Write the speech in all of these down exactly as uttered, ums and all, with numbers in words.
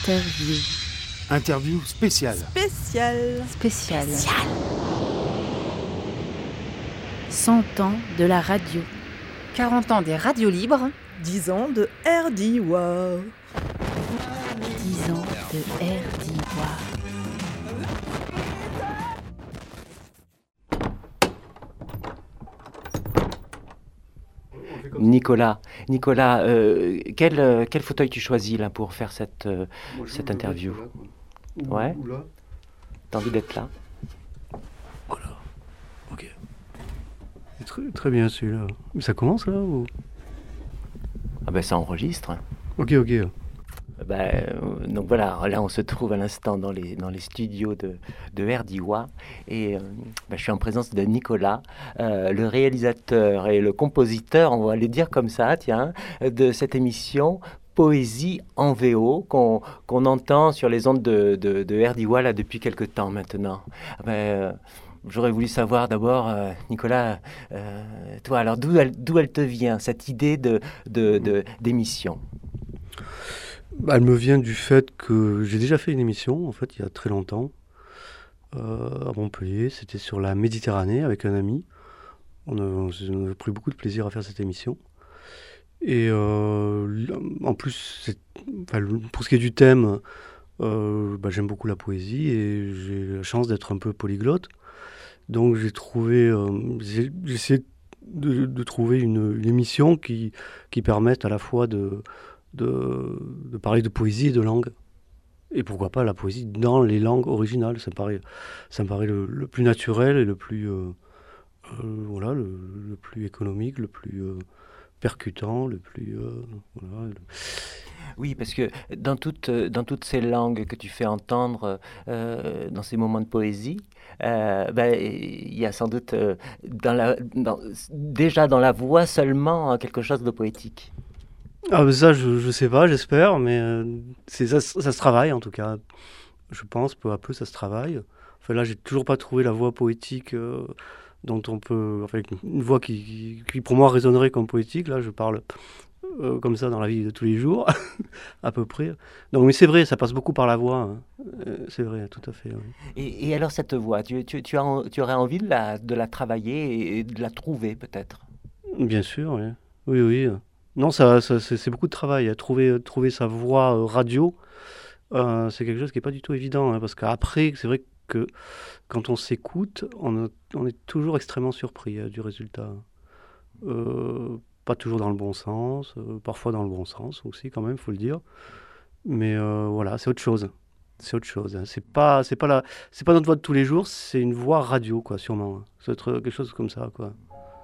Interview. Interview spéciale. Spéciale. Spéciale. Spéciale. cent ans de la radio. quarante ans des radios libres. dix ans de R D W A. dix ans de R D W A. Nicolas, Nicolas, euh, quel, euh, quel fauteuil tu choisis là pour faire cette, euh, Moi, cette interview là, ou, Ouais. Ou là. T'as envie d'être là? Voilà. Ok. C'est très, très bien celui-là. Ça commence là ou... Ah ben ça enregistre. Ok, ok. Ben, euh, donc voilà, là on se trouve à l'instant dans les, dans les studios de, de R D W A et euh, ben, je suis en présence de Nicolas, euh, le réalisateur et le compositeur, on va les dire comme ça, tiens, de cette émission Poésie en V O qu'on, qu'on entend sur les ondes de, de, de R D W A là, depuis quelque temps maintenant. Ben, euh, J'aurais voulu savoir d'abord, euh, Nicolas, euh, toi, alors d'où elle, d'où elle te vient, cette idée de, de, de, d'émission? Elle me vient du fait que j'ai déjà fait une émission, en fait, il y a très longtemps, euh, à Montpellier. C'était sur la Méditerranée avec un ami. On a, on a pris beaucoup de plaisir à faire cette émission. Et euh, en plus, c'est, enfin, pour ce qui est du thème, euh, bah, j'aime beaucoup la poésie et j'ai la chance d'être un peu polyglotte. Donc j'ai trouvé, euh, j'ai, j'ai essayé de, de trouver une, une émission qui, qui permette à la fois de... De, de parler de poésie et de langue. Et pourquoi pas la poésie dans les langues originales. Ça me paraît, ça me paraît le, le plus naturel et le plus, euh, euh, voilà, le, le plus économique, le plus euh, percutant, le plus... Euh, voilà, le... Oui, parce que dans, toute, dans toutes ces langues que tu fais entendre euh, dans ces moments de poésie, euh, ben, il y a sans doute euh, dans la, dans, déjà dans la voix seulement quelque chose de poétique. Ah, ça, je, je sais pas, j'espère, mais euh, c'est, ça, ça se travaille en tout cas. Je pense, peu à peu, ça se travaille. Enfin, là, j'ai toujours pas trouvé la voix poétique euh, dont on peut... Enfin, une voix qui, qui, qui, pour moi, résonnerait comme poétique. Là, je parle euh, comme ça dans la vie de tous les jours, à peu près. Donc, mais c'est vrai, ça passe beaucoup par la voix. Hein. Euh, c'est vrai, tout à fait. Oui. Et, et alors, cette voix, tu, tu, tu, as, tu aurais envie de la, de la travailler et de la trouver, peut-être? Bien sûr, oui. Oui, oui. Non, ça, ça c'est, c'est beaucoup de travail. Trouver, trouver sa voix euh, radio, euh, c'est quelque chose qui n'est pas du tout évident. Hein, parce qu'après, c'est vrai que quand on s'écoute, on, a, on est toujours extrêmement surpris euh, du résultat. Euh, pas toujours dans le bon sens, euh, parfois dans le bon sens aussi, quand même, il faut le dire. Mais euh, voilà, c'est autre chose. C'est autre chose. Hein. C'est pas, c'est pas la, c'est pas notre voix de tous les jours, c'est une voix radio, quoi, sûrement. Ça doit être quelque chose comme ça, quoi.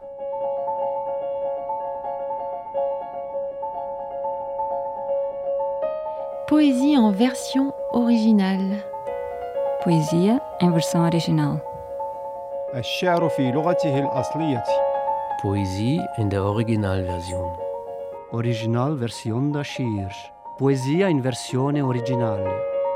Poésie en version originale. Poésie en version originale. الشعر في لغته الأصلية. Poésie in der Originalversion. Originalversion da Shir. Poésie in versione originale.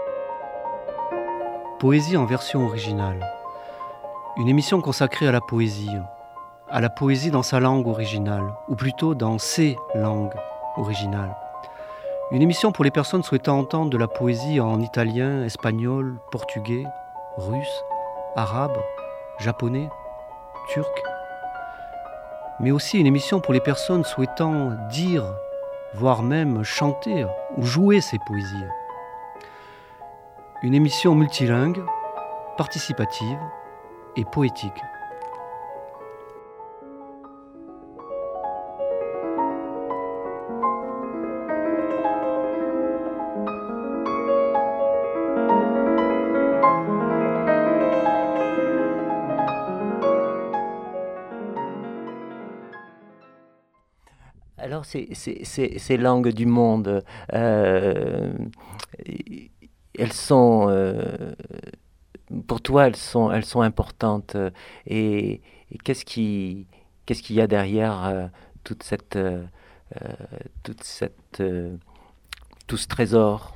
Poésie en version originale. Une émission consacrée à la poésie. À la poésie dans sa langue originale, ou plutôt dans ses langues originales. Une émission pour les personnes souhaitant entendre de la poésie en italien, espagnol, portugais, russe, arabe, japonais, turc. Mais aussi une émission pour les personnes souhaitant dire, voire même chanter ou jouer ces poésies. Une émission multilingue, participative et poétique. Alors, ces, ces, ces, ces langues du monde, euh, elles sont, euh, pour toi, elles sont, elles sont importantes. Et, et qu'est-ce qui, qu'est-ce qu'il y a derrière euh, toute cette, euh, toute cette, euh, tout ce trésor?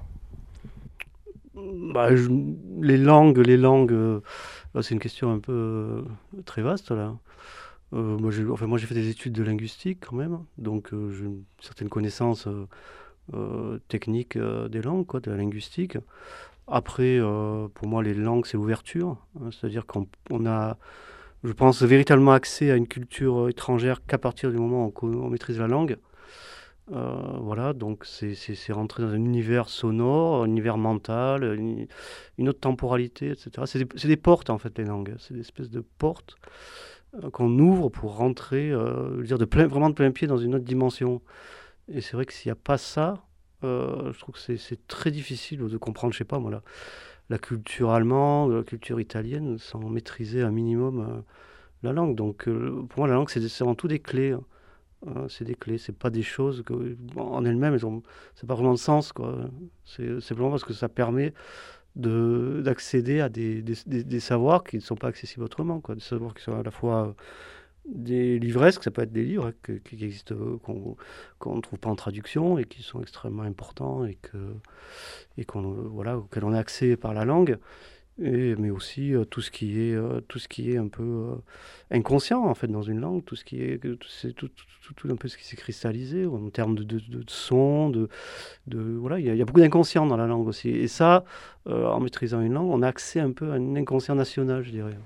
Bah, je, les langues, les langues, euh, c'est une question un peu euh, très vaste là. Euh, moi, j'ai, enfin, moi, j'ai fait des études de linguistique quand même, donc euh, j'ai une certaine connaissance euh, euh, technique euh, des langues, quoi, de la linguistique. Après, euh, pour moi, les langues, c'est l'ouverture. Hein, c'est-à-dire qu'on on a, je pense, véritablement accès à une culture étrangère qu'à partir du moment où on, on maîtrise la langue. Euh, voilà, donc c'est, c'est, c'est rentrer dans un univers sonore, un univers mental, une, une autre temporalité, et cetera. C'est des, c'est des portes, en fait, les langues. C'est des espèces de portes euh, qu'on ouvre pour rentrer, euh, je veux dire, de plein, vraiment de plein pied dans une autre dimension. Et c'est vrai que s'il n'y a pas ça, euh, je trouve que c'est, c'est très difficile de comprendre, je sais pas, moi, la, la culture allemande, la culture italienne, sans maîtriser un minimum euh, la langue. Donc, euh, pour moi, la langue, c'est, c'est avant tout des clés. Hein. Euh, c'est des clés, c'est pas des choses que, en elles-mêmes, elles ont, c'est pas vraiment de sens, quoi. C'est simplement parce que ça permet de, d'accéder à des, des, des, des savoirs qui ne sont pas accessibles autrement, quoi. Des savoirs qui sont à la fois des livresques, ça peut être des livres que, qui existent, qu'on qu'on ne trouve pas en traduction et qui sont extrêmement importants et, que, et qu'on, voilà, auxquels on a accès par la langue. Et, mais aussi euh, tout ce qui est euh, tout ce qui est un peu euh, inconscient en fait dans une langue, tout ce qui est c'est tout, tout, tout, tout un peu ce qui s'est cristallisé en termes de, de, de, de son, de, de voilà, il y, y a beaucoup d'inconscient dans la langue aussi. Et ça, euh, en maîtrisant une langue, on a accès un peu à un inconscient national, je dirais.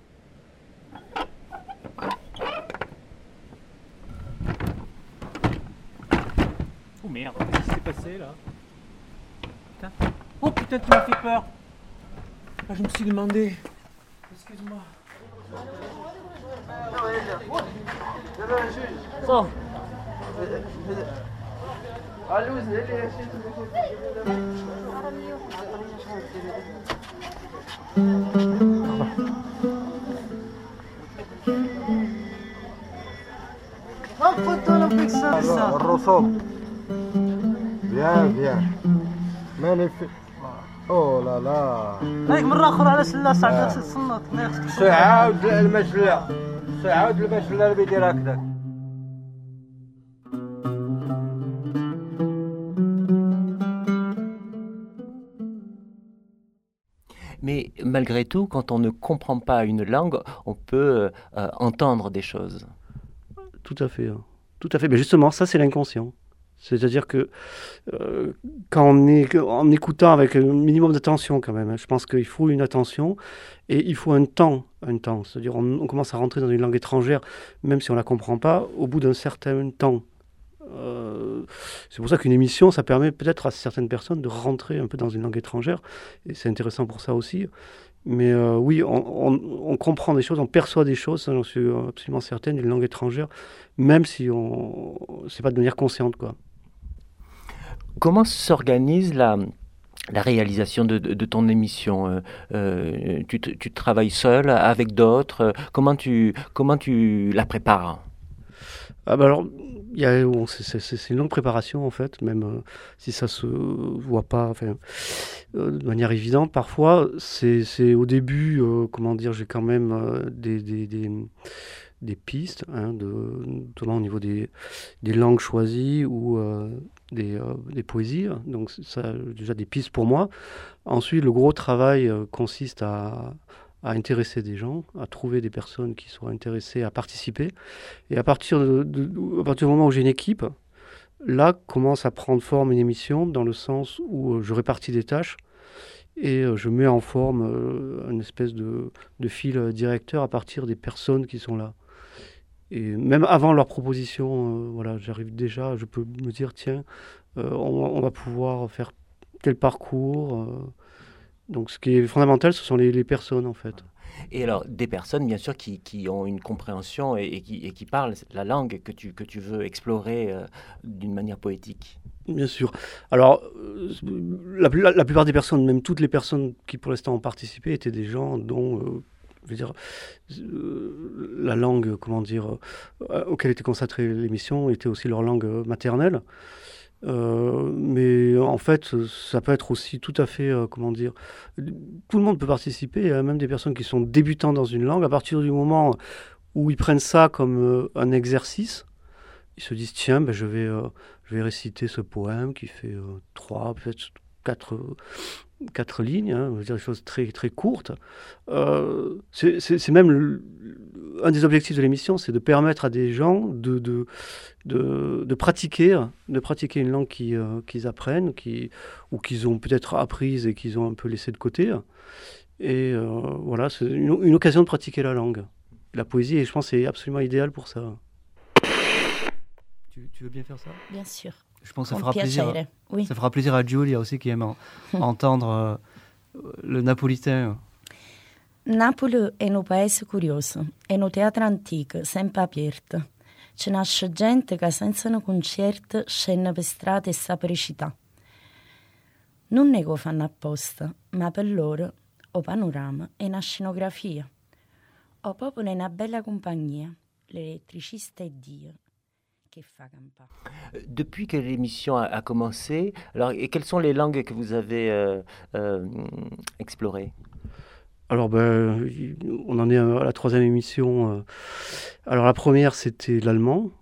Oh merde, qu'est-ce qui s'est passé là? Putain. Oh putain, tu m'as fait peur. Ah, je me suis demandé. Excuse-moi. So. الرسوم. Bien, bien. Magnifique. Oh là là. هيك مرة أخرى على سلة صعب تصنط. سعاود المشلة. سعاود المشلة اللي بيدير هكذاك. Mais malgré tout, quand on ne comprend pas une langue, on peut euh, entendre des choses. Tout à fait. Hein. Tout à fait. Mais justement, ça, c'est l'inconscient. C'est-à-dire que euh, quand on est en écoutant avec un minimum d'attention quand même, hein, je pense qu'il faut une attention et il faut un temps, un temps. C'est-à-dire on, on commence à rentrer dans une langue étrangère, même si on ne la comprend pas, au bout d'un certain temps. Euh, c'est pour ça qu'une émission, ça permet peut-être à certaines personnes de rentrer un peu dans une langue étrangère, et c'est intéressant pour ça aussi. Mais euh, oui, on, on, on comprend des choses, on perçoit des choses, j'en suis absolument certaine, d'une langue étrangère, même si on, c'est pas de manière consciente, quoi. Comment s'organise la, la réalisation de, de, de ton émission? euh, euh, tu, tu travailles seul, avec d'autres? Comment tu, comment tu la prépares? Ah bah alors, y a, bon, c'est, c'est, c'est une longue préparation en fait, même euh, si ça se voit pas enfin, euh, de manière évidente. Parfois, c'est, c'est au début, euh, comment dire, j'ai quand même euh, des, des, des, des pistes, hein, de, notamment au niveau des, des langues choisies ou euh, des, euh, des poésies. Donc ça, déjà des pistes pour moi. Ensuite, le gros travail euh, consiste à à intéresser des gens, à trouver des personnes qui soient intéressées à participer. Et à partir, de, de, à partir du moment où j'ai une équipe, là commence à prendre forme une émission dans le sens où euh, je répartis des tâches et euh, je mets en forme euh, une espèce de, de fil directeur à partir des personnes qui sont là. Et même avant leur proposition, euh, voilà, j'arrive déjà, je peux me dire, tiens, euh, on, on va pouvoir faire tel parcours. Euh, Donc ce qui est fondamental, ce sont les, les personnes en fait. Et alors des personnes bien sûr qui, qui ont une compréhension et, et, qui, et qui parlent la langue que tu, que tu veux explorer euh, d'une manière poétique. Bien sûr. Alors euh, la, la, la plupart des personnes, même toutes les personnes qui pour l'instant ont participé, étaient des gens dont euh, je veux dire, euh, la langue, comment dire, euh, auquel était consacrée l'émission était aussi leur langue maternelle. Euh, mais en fait, ça peut être aussi tout à fait, euh, comment dire, tout le monde peut participer, hein, même des personnes qui sont débutants dans une langue. À partir du moment où ils prennent ça comme euh, un exercice, ils se disent tiens, ben, je vais, euh, je vais réciter ce poème qui fait euh, trois, peut-être quatre, quatre lignes, hein, on va dire des choses très, très courtes. Euh, c'est, c'est, c'est même le, un des objectifs de l'émission, c'est de permettre à des gens de, de, de, de, pratiquer, de pratiquer une langue qui, euh, qu'ils apprennent, qui, ou qu'ils ont peut-être apprise et qu'ils ont un peu laissé de côté. Et euh, voilà, c'est une, une occasion de pratiquer la langue. La poésie, et je pense, c'est absolument idéal pour ça. Tu, tu veux bien faire ça ? Bien sûr. Je pense que ça fera plaisir. Oui. Ça fera plaisir à Giulia aussi qui aime en, entendre euh, le napolitain. Napoli è un paese curioso, è un teatro antico, sempre aperto. Ci nasce gente che senza un concerto scende per strada e sa per città. Non è che lo fanno apposta, ma per loro o panorama è una scenografia. O proprio una bella compagnia, l'elettricista è Dio. Depuis que l'émission a, a commencé, alors, et quelles sont les langues que vous avez euh, euh, explorées ? Alors, ben, on en est à la troisième émission. Alors, la première, c'était l'allemand.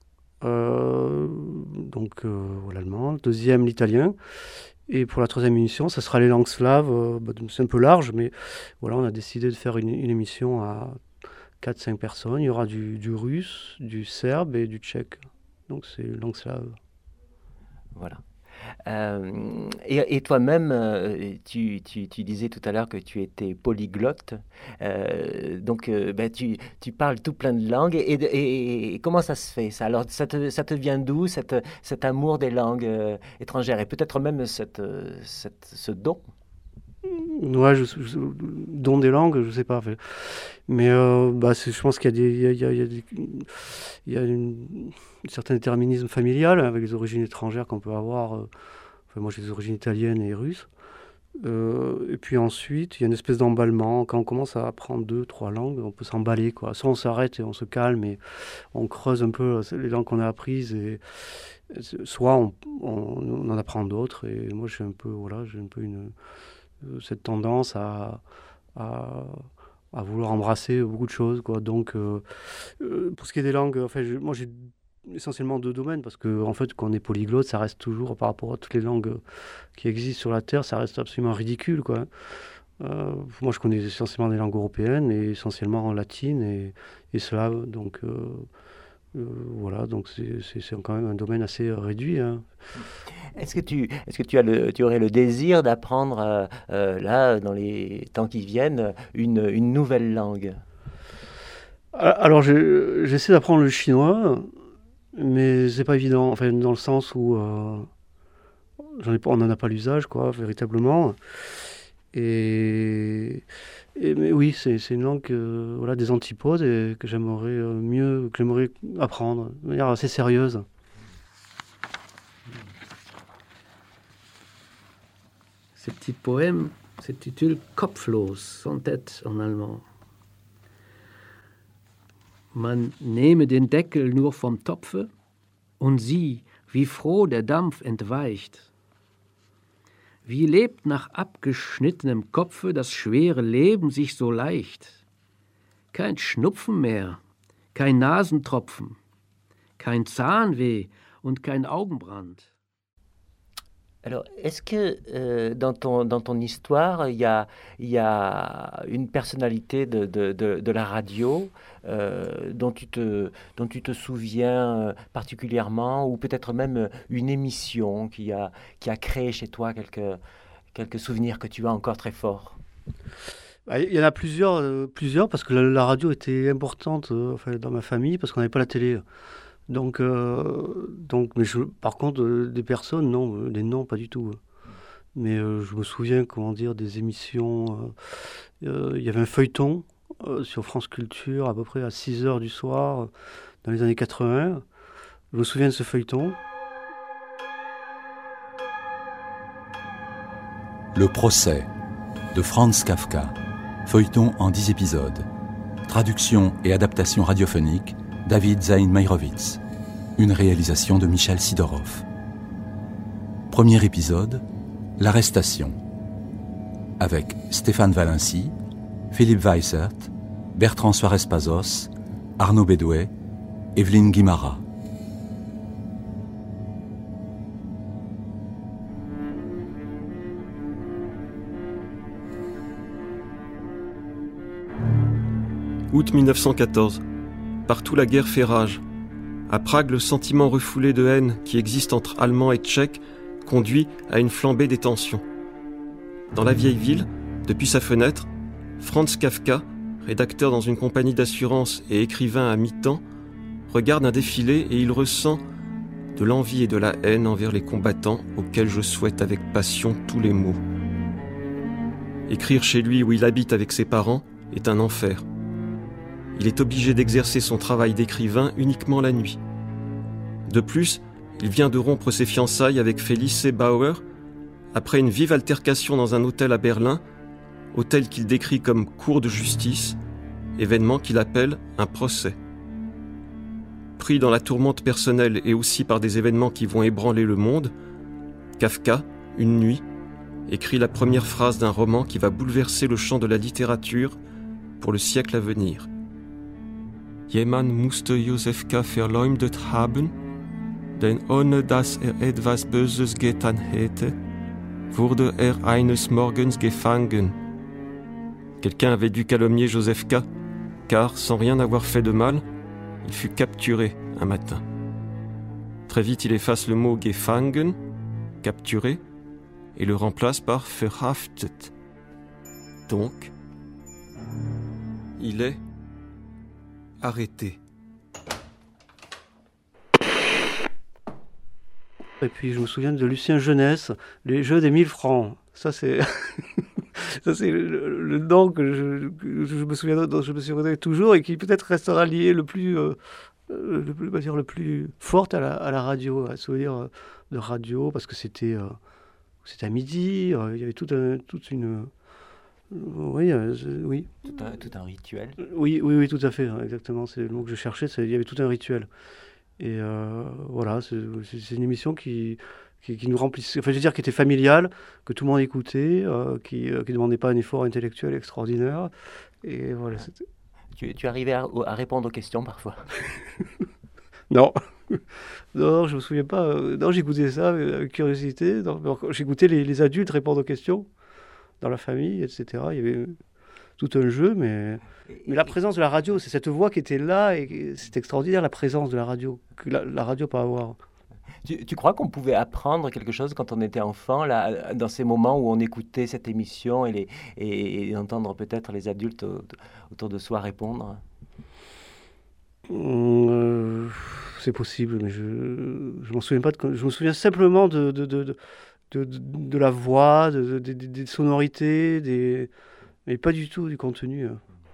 Euh, donc, euh, l'allemand. Deuxième, l'italien. Et pour la troisième émission, ça sera les langues slaves. Euh, ben, c'est un peu large, mais voilà, on a décidé de faire une, une émission à quatre cinq personnes. Il y aura du, du russe, du serbe et du tchèque. Donc c'est langue slave. Voilà. Euh, et, et toi-même, tu, tu, tu disais tout à l'heure que tu étais polyglotte. Euh, donc euh, ben, tu, tu parles tout plein de langues. Et, et, et comment ça se fait ça ? Alors ça te, ça te vient d'où cette, cet amour des langues euh, étrangères et peut-être même cette, cette, ce don ? Ouais, je, je, don des langues, je sais pas. Mais euh, bah, c'est, je pense qu'il y a, des, il y a, il y a, il y a, des, il y a une, un certain déterminisme familial avec les origines étrangères qu'on peut avoir. Euh, enfin, moi, j'ai des origines italiennes et russes. Euh, et puis ensuite, il y a une espèce d'emballement. Quand on commence à apprendre deux, trois langues, on peut s'emballer, quoi. Soit on s'arrête et on se calme et on creuse un peu les langues qu'on a apprises. Et, soit on, on, on en apprend d'autres. Et moi, j'ai un peu, voilà, j'ai un peu une... cette tendance à, à, à vouloir embrasser beaucoup de choses, quoi. Donc, euh, euh, pour ce qui est des langues, enfin, je, moi j'ai essentiellement deux domaines, parce que en fait, quand on est polyglotte, ça reste toujours, par rapport à toutes les langues qui existent sur la Terre, ça reste absolument ridicule, quoi. Euh, moi, je connais essentiellement des langues européennes, et essentiellement latines et, et slaves, donc... Euh, Euh, voilà, donc c'est, c'est, c'est quand même un domaine assez euh, réduit. Hein. Est-ce que tu, est-ce que tu as le, tu aurais le désir d'apprendre euh, euh, là, dans les temps qui viennent, une, une nouvelle langue ? Alors, j'ai, j'essaie d'apprendre le chinois, mais c'est pas évident. Enfin, dans le sens où euh, j'en ai pas, on n'en a pas l'usage, quoi, véritablement. Et, et mais oui, c'est, c'est une langue euh, voilà, des antipodes et que j'aimerais euh, mieux, que j'aimerais apprendre de manière assez sérieuse. Ce petit poème s'intitule Kopflos, sans tête en allemand. Man nehme den Deckel nur vom Topfe und sieh, wie froh der Dampf entweicht. Wie lebt nach abgeschnittenem Kopfe das schwere Leben sich so leicht? Kein Schnupfen mehr, kein Nasentropfen, kein Zahnweh und kein Augenbrand. Alors, est-ce que euh, dans, ton, dans ton histoire, il y a, y a une personnalité de, de, de, de la radio euh, dont, tu te, dont tu te souviens particulièrement, ou peut-être même une émission qui a, qui a créé chez toi quelques, quelques souvenirs que tu as encore très forts ? Il y en a plusieurs, euh, plusieurs parce que la, la radio était importante euh, enfin, dans ma famille, parce qu'on n'avait pas la télé. Donc, euh, donc mais je, par contre, euh, des personnes, non, euh, des noms, pas du tout. Mais euh, je me souviens, comment dire, des émissions. Il euh, euh, y avait un feuilleton euh, sur France Culture, à peu près à six heures du soir, dans les années quatre-vingts. Je me souviens de ce feuilleton. Le procès de Franz Kafka, feuilleton en dix épisodes. Traduction et adaptation radiophonique, David Zayn-Meyrovitz. Une réalisation de Michel Sidorov. Premier épisode, l'arrestation. Avec Stéphane Valency, Philippe Weissert, Bertrand Suarez-Pazos, Arnaud Bédouet, Evelyne Guimara. août mille neuf cent quatorze. Partout la guerre fait rage. À Prague, le sentiment refoulé de haine qui existe entre Allemands et Tchèques conduit à une flambée des tensions. Dans la vieille ville, depuis sa fenêtre, Franz Kafka, rédacteur dans une compagnie d'assurance et écrivain à mi-temps, regarde un défilé et il ressent de l'envie et de la haine envers les combattants auxquels je souhaite avec passion tous les maux. Écrire chez lui où il habite avec ses parents est un enfer. Il est obligé d'exercer son travail d'écrivain uniquement la nuit. De plus, il vient de rompre ses fiançailles avec Felice Bauer après une vive altercation dans un hôtel à Berlin, hôtel qu'il décrit comme cour de justice, événement qu'il appelle un procès. Pris dans la tourmente personnelle et aussi par des événements qui vont ébranler le monde, Kafka, une nuit, écrit la première phrase d'un roman qui va bouleverser le champ de la littérature pour le siècle à venir. Jemand musste Josefka verleumdet haben, denn ohne dass er etwas Böses getan hätte, wurde er eines Morgens gefangen. Quelqu'un avait dû calomnier Josefka, car, sans rien avoir fait de mal, il fut capturé un matin. Très vite, il efface le mot gefangen, capturé, et le remplace par verhaftet. Donc, il est arrêté. Et puis je me souviens de Lucien Jeunesse, les Jeux des mille francs. Ça c'est, ça c'est le, le nom que je, que je me souviens, dont je me souviendrai toujours et qui peut-être restera lié le plus, euh, le plus, on va dire le plus fort à la, à la radio, à un souvenir de radio, parce que c'était, euh, c'était à midi. Euh, il y avait toute, un, toute une, euh, oui, euh, oui. Tout un, tout un rituel. Oui, oui, oui, tout à fait, exactement. C'est le mot que je cherchais. C'est, il y avait tout un rituel. Et euh, voilà, c'est, c'est une émission qui, qui, qui nous remplissait, enfin je veux dire qui était familiale, que tout le monde écoutait, euh, qui ne euh, demandait pas un effort intellectuel extraordinaire. Et voilà, c'était... Tu, tu arrivais à, à répondre aux questions parfois? Non, non, je me souviens pas. Non, j'écoutais ça avec curiosité. Non, j'écoutais les, les adultes répondre aux questions dans la famille, et cetera. Il y avait tout un jeu, mais, mais la présence de la radio, c'est cette voix qui était là, et c'est extraordinaire la présence de la radio, que la, la radio peut avoir. Tu, tu crois qu'on pouvait apprendre quelque chose quand on était enfant, là, dans ces moments où on écoutait cette émission et, les, et, et entendre peut-être les adultes autour de soi répondre? euh, C'est possible, mais je ne m'en souviens pas. De, je me souviens simplement de, de, de, de, de, de la voix, de, de, de, des sonorités, des... mais pas du tout du contenu.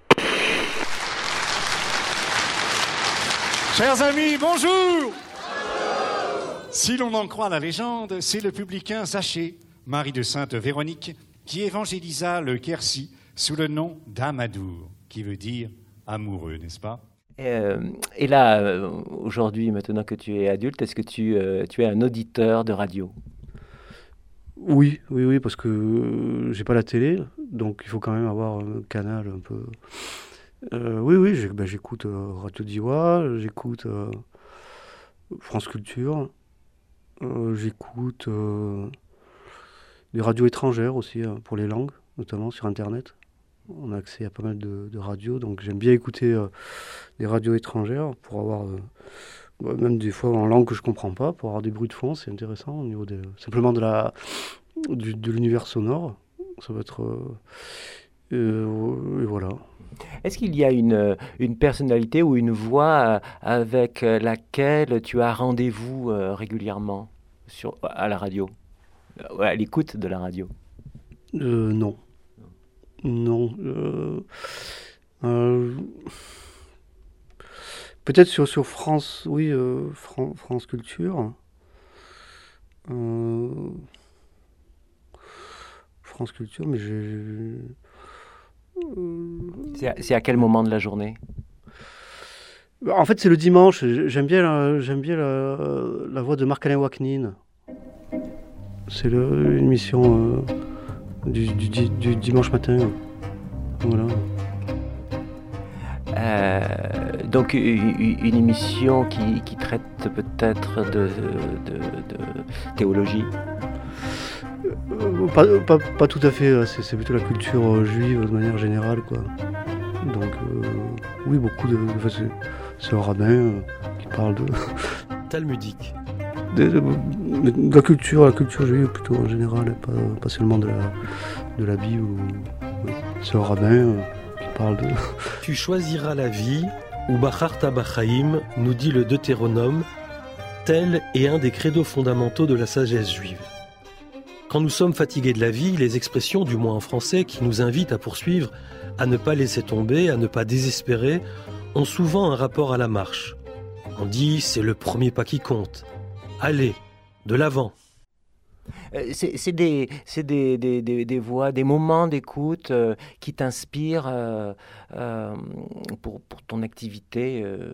Chers amis, bonjour! Si l'on en croit la légende, c'est le publicain Zachée, mari de sainte Véronique, qui évangélisa le Quercy sous le nom d'Amadour, qui veut dire amoureux, n'est-ce pas? Euh, et là, euh, aujourd'hui, maintenant que tu es adulte, est-ce que tu, euh, tu es un auditeur de radio? Oui, oui, oui, parce que euh, j'ai pas la télé, donc il faut quand même avoir un canal un peu... Euh, oui, oui, j'ai, ben, j'écoute euh, Radio Diwa, j'écoute euh, France Culture, euh, j'écoute euh, des radios étrangères aussi, euh, pour les langues, notamment sur Internet. On a accès à pas mal de, de radios, donc j'aime bien écouter euh, des radios étrangères pour avoir... Euh, même des fois en langue que je comprends pas, pour avoir des bruits de fond, c'est intéressant au niveau de, simplement de, la, du, de l'univers sonore. Ça va être... Euh, euh, et voilà. Est-ce qu'il y a une, une personnalité ou une voix avec laquelle tu as rendez-vous euh, régulièrement sur, à la radio, à l'écoute de la radio? euh, Non. Non. Euh, euh, peut-être sur, sur France, oui, euh, Fran- France Culture. Euh, France Culture, mais j'ai... Euh... C'est, à, c'est à quel moment de la journée? En fait, c'est le dimanche. J'aime bien la, j'aime bien la, la voix de Marc-Alain Waknin. C'est le, une émission euh, du, du, du, du dimanche matin. Voilà. Euh, donc une, une émission qui, qui traite peut-être de, de, de, de théologie? Euh, pas, pas, pas tout à fait, c'est, c'est plutôt la culture juive de manière générale, quoi. Donc euh, oui, beaucoup de... Enfin, c'est, c'est un rabbin euh, qui parle de... Talmudique. De, de, de la culture, la culture juive plutôt en général, pas, pas seulement de la, de la Bible. Ou, oui. C'est un rabbin euh, qui parle de... Tu choisiras la vie, ou Bacharta Bachaim, nous dit le Deutéronome, tel est un des credos fondamentaux de la sagesse juive. Quand nous sommes fatigués de la vie, les expressions, du moins en français, qui nous invitent à poursuivre, à ne pas laisser tomber, à ne pas désespérer, ont souvent un rapport à la marche. On dit « c'est le premier pas qui compte ». Allez, de l'avant. Euh, c'est, c'est, des, c'est des, des, des, des voix, des moments d'écoute euh, qui t'inspirent euh, euh, pour, pour ton activité euh,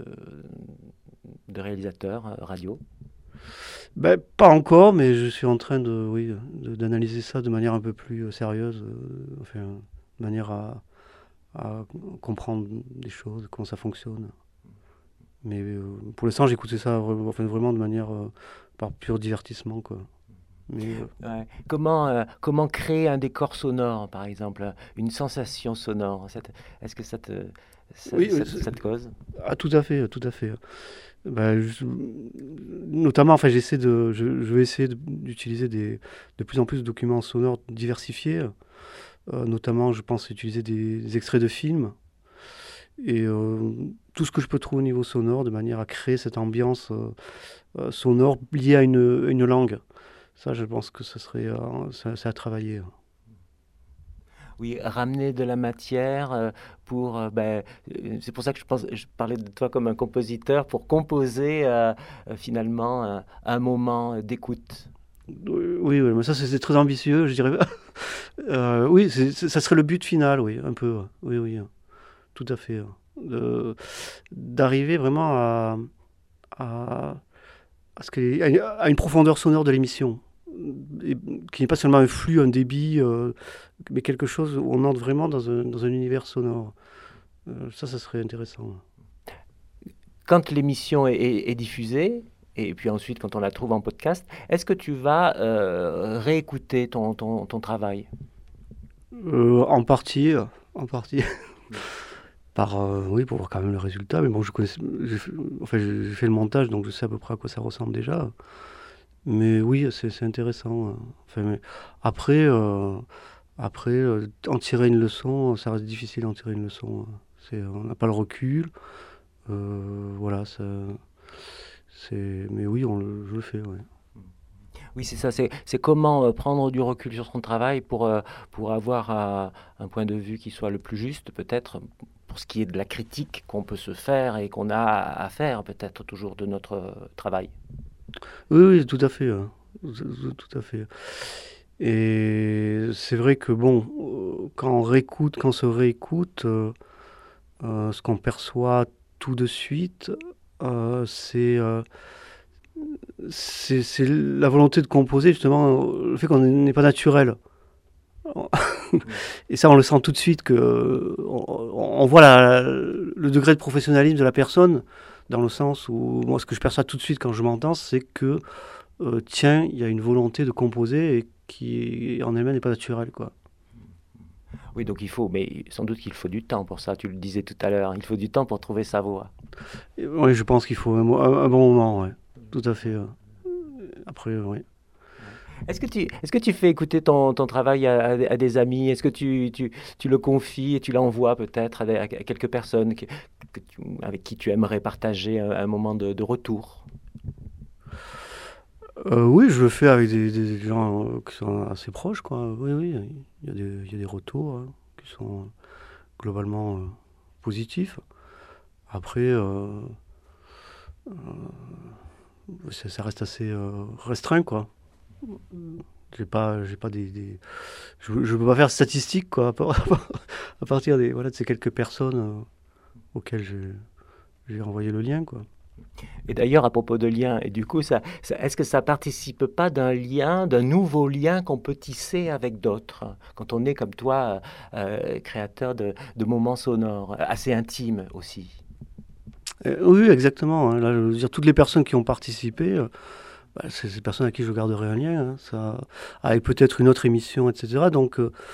de réalisateur euh, radio. Ben, pas encore, mais je suis en train de, oui, de, d'analyser ça de manière un peu plus sérieuse, euh, enfin, de manière à, à comprendre des choses, comment ça fonctionne. Mais euh, pour l'instant, j'écoutais ça vraiment, enfin, vraiment de manière euh, par pur divertissement, quoi. Mais, euh... ouais. Comment, euh, comment créer un décor sonore, par exemple, une sensation sonore? Ça te, est-ce que ça te, ça, oui, ça, ça, ça te cause? Ah, tout à fait, tout à fait. Ben, je, notamment, enfin, j'essaie de, je, je vais essayer de, d'utiliser des, de plus en plus de documents sonores diversifiés. Euh, notamment, je pense utiliser des, des extraits de films. Et euh, tout ce que je peux trouver au niveau sonore, de manière à créer cette ambiance euh, euh, sonore liée à une, une langue. Ça, je pense que ce serait, euh, ça, c'est à travailler. Oui, ramener de la matière euh, pour... Euh, ben, c'est pour ça que je, pense, je parlais de toi comme un compositeur, pour composer euh, euh, finalement un, un moment d'écoute. Oui, oui, mais ça, c'est, c'est très ambitieux, je dirais. euh, oui, c'est, c'est, ça serait le but final, oui, un peu. Oui, oui. Tout à fait. De, d'arriver vraiment à, à, à, ce qu'il, à une profondeur sonore de l'émission, et, qui n'est pas seulement un flux, un débit, euh, mais quelque chose où on entre vraiment dans un, dans un univers sonore. Euh, ça, ça serait intéressant. Quand l'émission est, est, est diffusée, et puis ensuite quand on la trouve en podcast, est-ce que tu vas euh, réécouter ton, ton, ton travail? euh, En partie, en partie. Par, euh, oui, pour voir quand même le résultat. Mais bon, je connais, j'ai, enfin, j'ai fait le montage, donc je sais à peu près à quoi ça ressemble déjà. Mais oui, c'est, c'est intéressant. Enfin, mais après, euh, après euh, en tirer une leçon, ça reste difficile d'en tirer une leçon. C'est, on n'a pas le recul. Euh, voilà, ça, c'est, mais oui, on le, je le fais, ouais. Oui, c'est ça. C'est, c'est comment euh, prendre du recul sur son travail pour, euh, pour avoir euh, un point de vue qui soit le plus juste, peut-être, pour ce qui est de la critique qu'on peut se faire et qu'on a à faire, peut-être, toujours de notre euh, travail. Oui, oui, tout à fait. Hein. Tout à fait. Et c'est vrai que, bon, quand on réécoute, quand on se réécoute, euh, euh, ce qu'on perçoit tout de suite, euh, c'est... Euh, C'est, c'est la volonté de composer, justement, le fait qu'on n'est pas naturel. Et ça, on le sent tout de suite, que on, on voit la, le degré de professionnalisme de la personne, dans le sens où, moi, ce que je perçois tout de suite quand je m'entends, c'est que, euh, tiens, il y a une volonté de composer et qui, en elle-même, n'est pas naturelle, quoi. Oui, donc il faut, mais sans doute qu'il faut du temps pour ça, tu le disais tout à l'heure, il faut du temps pour trouver sa voix. Oui, je pense qu'il faut un, un, un bon moment, ouais. Tout à fait. Après, oui. Est-ce que tu, est-ce que tu fais écouter ton, ton travail à, à des amis? Est-ce que tu, tu, tu le confies et tu l'envoies peut-être à, des, à quelques personnes que, que tu, avec qui tu aimerais partager un, un moment de, de retour? euh, Oui, je le fais avec des, des gens qui sont assez proches, quoi. Oui, oui, il y a des, il y a des retours hein, qui sont globalement euh, positifs. Après... Euh, euh, Ça, ça reste assez euh, restreint, quoi. J'ai pas, j'ai pas des, des... Je, je peux pas faire statistiques, quoi, à partir des, voilà, de ces quelques personnes euh, auxquelles j'ai, j'ai envoyé le lien, quoi. Et d'ailleurs, à propos de liens, et du coup, ça, ça, est-ce que ça participe pas d'un lien, d'un nouveau lien qu'on peut tisser avec d'autres, quand on est comme toi, euh, créateur de, de moments sonores, assez intimes aussi? Euh, oui, exactement. Hein. Là, je veux dire, toutes les personnes qui ont participé, euh, bah, c'est ces personnes à qui je garderai un lien, hein, ça, avec peut-être une autre émission, et cetera. Donc, euh,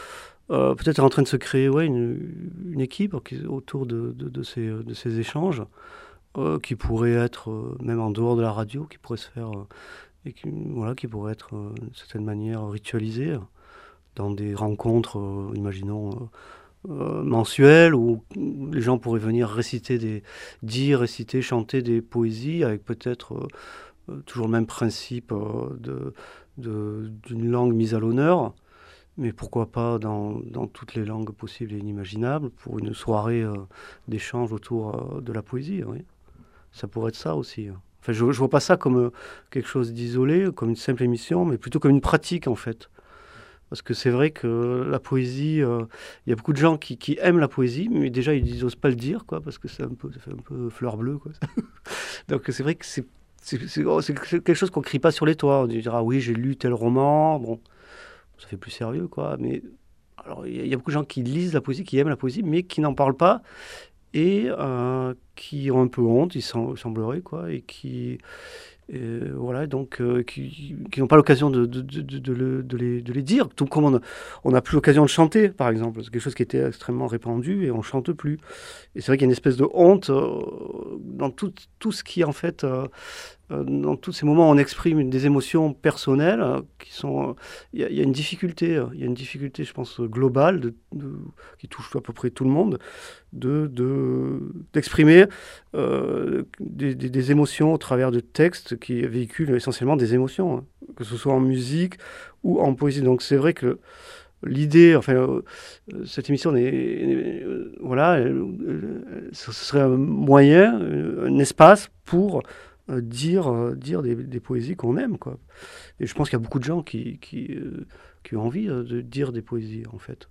euh, peut-être est en train de se créer ouais, une, une équipe autour de, de, de, ces, de ces échanges euh, qui pourraient être, euh, même en dehors de la radio, qui pourraient se faire, euh, et qui, voilà, qui pourraient être euh, d'une certaine manière ritualisées dans des rencontres, euh, imaginons, euh, euh, mensuelles, où les gens pourraient venir réciter, des, dire, réciter, chanter des poésies avec peut-être euh, euh, toujours le même principe euh, de, de, d'une langue mise à l'honneur. Mais pourquoi pas dans, dans toutes les langues possibles et inimaginables, pour une soirée euh, d'échange autour euh, de la poésie. Oui. Ça pourrait être ça aussi. Enfin, je ne vois pas ça comme euh, quelque chose d'isolé, comme une simple émission, mais plutôt comme une pratique, en fait. Parce que c'est vrai que la poésie, il euh, y a beaucoup de gens qui, qui aiment la poésie, mais déjà, ils n'osent pas le dire, quoi, parce que c'est un peu, ça fait un peu fleur bleue. Quoi. Donc c'est vrai que c'est, c'est, c'est, c'est quelque chose qu'on ne crie pas sur les toits. On dira, oui, j'ai lu tel roman, bon... ça fait plus sérieux, quoi. Mais alors, il y, y a beaucoup de gens qui lisent la poésie, qui aiment la poésie, mais qui n'en parlent pas et euh, qui ont un peu honte, il semblerait, quoi, et qui, et, voilà, donc, euh, qui, qui n'ont pas l'occasion de, de, de, de, de, le, de, les, de les dire. Tout comme on n'a plus l'occasion de chanter, par exemple. C'est quelque chose qui était extrêmement répandu et on ne chante plus. Et c'est vrai qu'il y a une espèce de honte euh, dans tout, tout ce qui, en fait... Euh, dans tous ces moments où on exprime des émotions personnelles euh, qui sont... Il euh, y, y a une difficulté, il y a une difficulté, je pense, globale, de, de, qui touche à peu près tout le monde, de, de, d'exprimer euh, des, des, des émotions au travers de textes qui véhiculent essentiellement des émotions, hein, que ce soit en musique ou en poésie. Donc c'est vrai que l'idée, enfin, euh, cette émission, est, est, euh, voilà, euh, ce serait un moyen, un espace pour... Euh, dire, euh, dire des, des poésies qu'on aime, quoi. Et je pense qu'il y a beaucoup de gens qui, qui, euh, qui ont envie euh, de dire des poésies, en fait.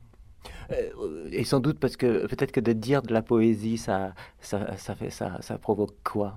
Euh, et sans doute parce que peut-être que de dire de la poésie, ça, ça, ça, fait, ça, ça provoque quoi?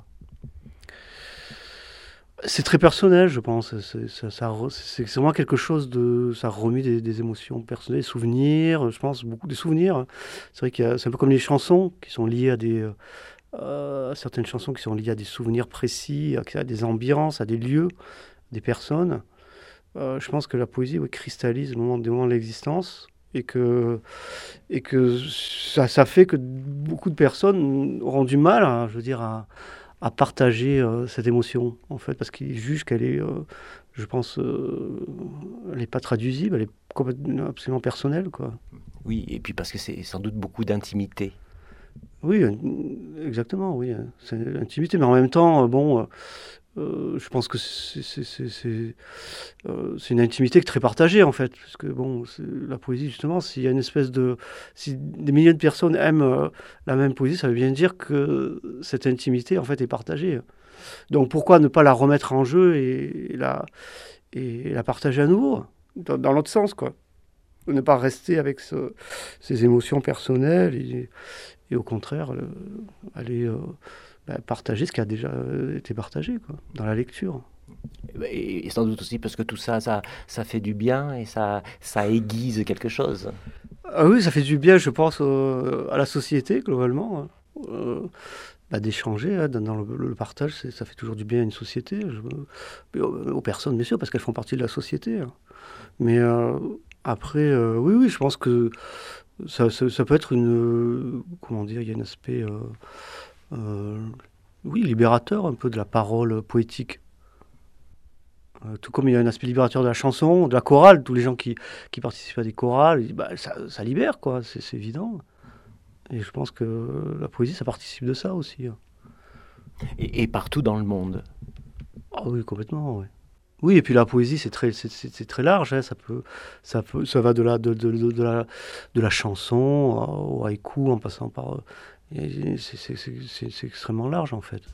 C'est très personnel, je pense. C'est, ça, ça, c'est, c'est vraiment quelque chose de... Ça remet des, des émotions personnelles, des souvenirs, je pense, beaucoup des souvenirs. C'est vrai qu'il y a, c'est un peu comme les chansons qui sont liées à des... Euh, certaines chansons qui sont liées à des souvenirs précis, à des ambiances, à des lieux, des personnes. Euh, je pense que la poésie oui, cristallise le moment, des moments de l'existence et que, et que ça, ça fait que beaucoup de personnes auront du mal, hein, je veux dire, à, à partager euh, cette émotion, en fait, parce qu'ils jugent qu'elle est, euh, je pense, euh, elle n'est pas traduisible, elle est complètement, absolument personnelle, quoi. Oui, et puis parce que c'est sans doute beaucoup d'intimité. Oui, exactement, oui. C'est l'intimité, mais en même temps, bon, euh, je pense que c'est, c'est, c'est, c'est, euh, c'est une intimité très partagée, en fait. Parce que, bon, c'est, la poésie, justement, s'il y a une espèce de... Si des milliers de personnes aiment euh, la même poésie, ça veut bien dire que cette intimité, en fait, est partagée. Donc, pourquoi ne pas la remettre en jeu et, et, la, et la partager à nouveau, dans, dans l'autre sens, quoi. Ne pas rester avec ce, ces émotions personnelles et... Et au contraire, euh, aller euh, bah, partager ce qui a déjà euh, été partagé, quoi, dans la lecture. Et, et sans doute aussi parce que tout ça, ça, ça fait du bien et ça, ça aiguise quelque chose. Ah oui, ça fait du bien, je pense, euh, à la société, globalement. Hein. Euh, bah, d'échanger hein, dans, dans le, le partage, c'est, ça fait toujours du bien à une société. Je, aux, aux personnes, bien sûr, parce qu'elles font partie de la société. Hein. Mais euh, après, euh, oui, oui, je pense que Ça, ça, ça peut être une... Euh, comment dire, il y a un aspect... Euh, euh, oui, libérateur un peu de la parole poétique. Euh, tout comme il y a un aspect libérateur de la chanson, de la chorale. Tous les gens qui, qui participent à des chorales, bah, ça, ça libère, quoi. C'est, c'est évident. Et je pense que la poésie, ça participe de ça aussi. Hein. Et, et partout dans le monde. Ah oui, complètement, oui. Oui, et puis la poésie, c'est très, c'est, c'est, c'est très large. Hein. Ça, peut, ça, peut, ça va de la, de, de, de, de, la, de la chanson au haïku, en passant par... C'est, c'est, c'est, c'est, c'est extrêmement large, en fait.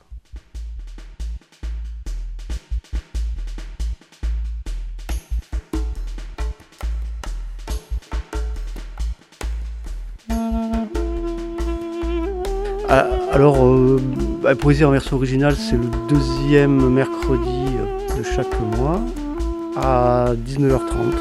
Alors, euh, la poésie en version originale, c'est le deuxième mercredi de chaque mois à dix-neuf heures trente.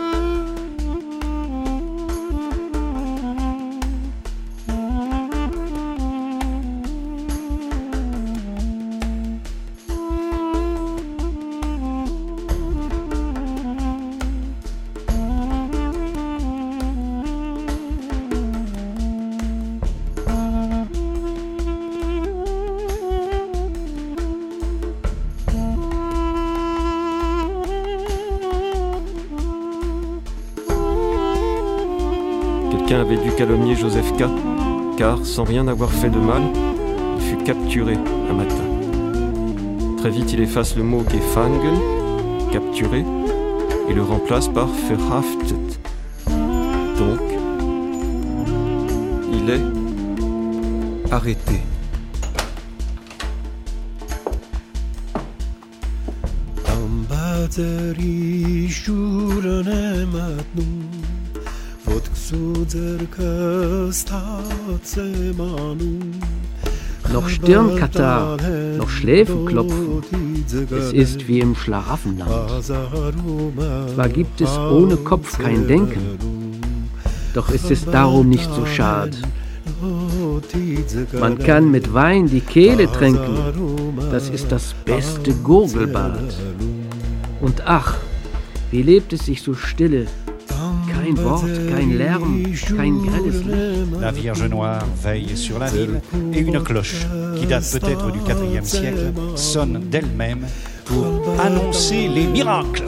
quelqu'un avait dû calomnier Joseph K, car, sans rien avoir fait de mal, il fut capturé un matin. Très vite, il efface le mot gefangen, capturé, et le remplace par verhaftet. Donc, il est arrêté. Noch Stirnkatar, noch Schläfenklopfen. Es ist wie im Schlaraffenland. Zwar gibt es ohne Kopf kein Denken, doch ist es darum nicht so schad. Man kann mit Wein die Kehle tränken, das ist das beste Gurgelbad. Und ach, wie lebt es sich so stille, kein Wort, kein Lärm, kein grelles Licht. La Vierge Noire veille sur la ville et une cloche, qui date peut-être du quatrième siècle, sonne d'elle-même pour annoncer les miracles.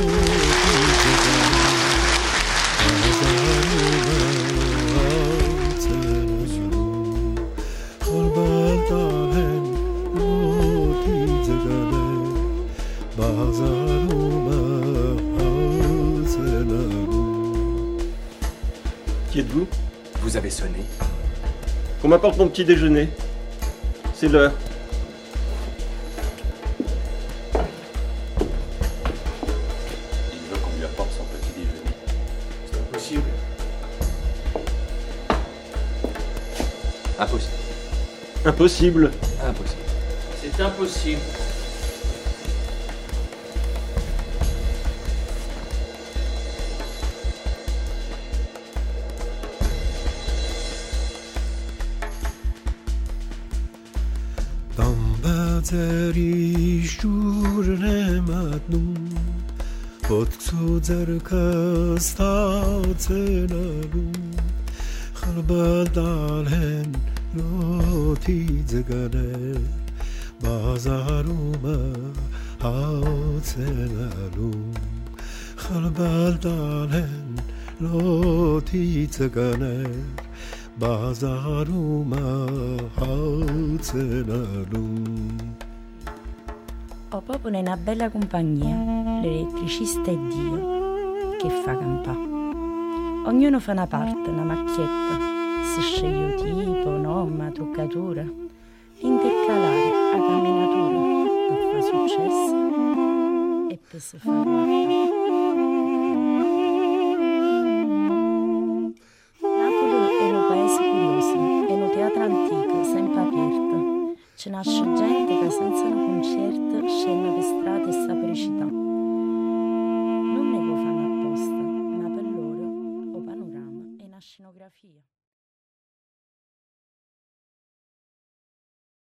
Qui êtes-vous? Vous avez sonné. Qu'on m'apporte mon petit déjeuner. C'est l'heure. Il veut qu'on lui apporte son petit déjeuner. C'est impossible. Impossible. Impossible. Impossible. C'est impossible. Zeri shurne matnum Potsu zerka statsenalum Khalbadalen loti zegane Bazaruma hautsenalum Khalbadalen loti zegane Bazaruma hautsenalum. Ho proprio una bella compagnia, l'elettricista è Dio, che fa campà. Ognuno fa una parte, una macchietta, si sceglie tipo, nome, truccatura, intercalare a camminatura per fare successo e per si far guardare. Sempre aperta. Ci nasce gente che senza un concerto scende per strada e sa per recità. Non ne lo fanno apposta, ma per loro o panorama e una scenografia.